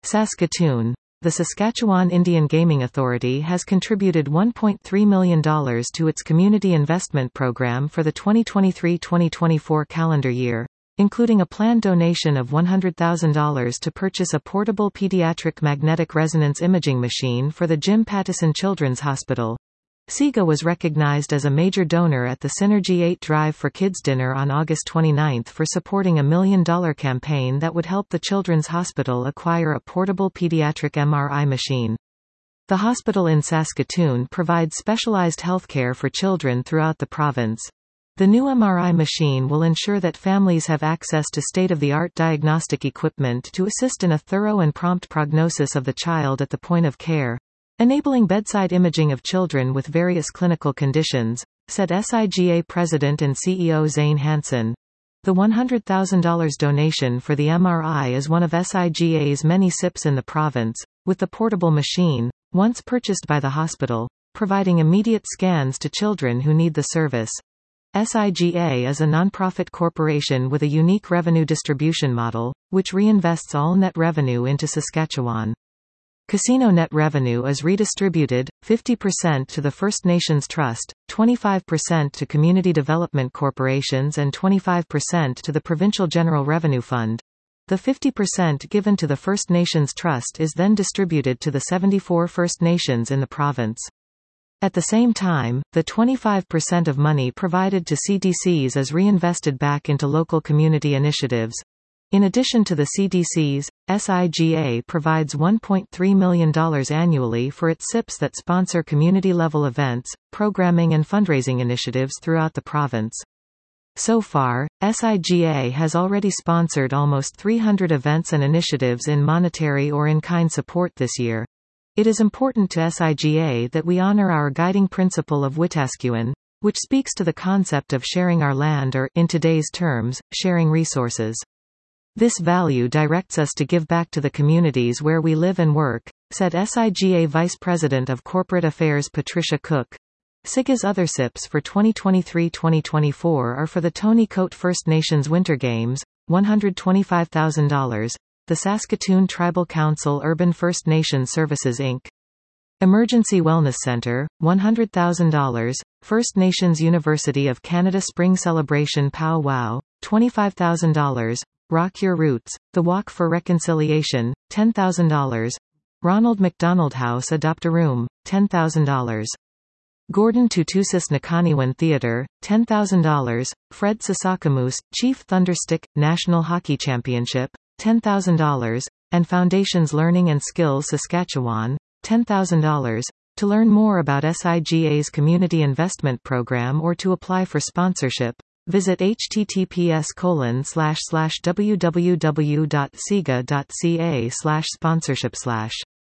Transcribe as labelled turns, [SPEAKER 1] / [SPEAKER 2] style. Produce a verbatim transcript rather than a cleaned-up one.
[SPEAKER 1] Saskatoon. The Saskatchewan Indian Gaming Authority has contributed one point three million dollars to its community investment program for the twenty twenty-three twenty twenty-four calendar year, including a planned donation of one hundred thousand dollars to purchase a portable pediatric magnetic resonance imaging machine for the Jim Pattison Children's Hospital. SIGA was recognized as a major donor at the Synergy eight Drive for Kids dinner on August twenty-ninth for supporting a million dollar campaign that would help the Children's Hospital acquire a portable pediatric M R I machine. The hospital in Saskatoon provides specialized healthcare for children throughout the province. The new M R I machine will ensure that families have access to state-of-the-art diagnostic equipment to assist in a thorough and prompt prognosis of the child at the point of care, enabling bedside imaging of children with various clinical conditions, said SIGA President and C E O Zane Hansen. The one hundred thousand dollars donation for the M R I is one of SIGA's many S I Ps in the province, with the portable machine, once purchased by the hospital, providing immediate scans to children who need the service. SIGA is a nonprofit corporation with a unique revenue distribution model, which reinvests all net revenue into Saskatchewan. Casino net revenue is redistributed, fifty percent to the First Nations Trust, twenty-five percent to community development corporations and twenty-five percent to the Provincial General Revenue Fund. The fifty percent given to the First Nations Trust is then distributed to the seventy-four First Nations in the province. At the same time, the twenty-five percent of money provided to C D Cs is reinvested back into local community initiatives. In addition to the C D Cs, SIGA provides one point three million dollars annually for its S I Ps that sponsor community-level events, programming and fundraising initiatives throughout the province. So far, SIGA has already sponsored almost three hundred events and initiatives in monetary or in-kind support this year. It is important to SIGA that we honor our guiding principle of Wetaskiwin, which speaks to the concept of sharing our land or, in today's terms, sharing resources. This value directs us to give back to the communities where we live and work, said SIGA Vice President of Corporate Affairs Patricia Cook. SIGA's other S I Ps for twenty twenty-three twenty twenty-four are for the Tony Cote First Nations Winter Games, one hundred twenty-five thousand dollars, the Saskatoon Tribal Council Urban First Nations Services Incorporated. Emergency Wellness Centre, one hundred thousand dollars, First Nations University of Canada Spring Celebration Pow Wow, twenty-five thousand dollars, Rock Your Roots, The Walk for Reconciliation, ten thousand dollars, Ronald McDonald House Adopt a Room, ten thousand dollars. Gordon Tutusis Nakaniwan Theatre, ten thousand dollars, Fred Sasakamoose, Chief Thunderstick, National Hockey Championship, ten thousand dollars, and Foundations Learning and Skills Saskatchewan, ten thousand dollars. To learn more about SIGA's Community Investment Program or to apply for sponsorship, visit https colon slash slash www.siga.ca slash sponsorship slash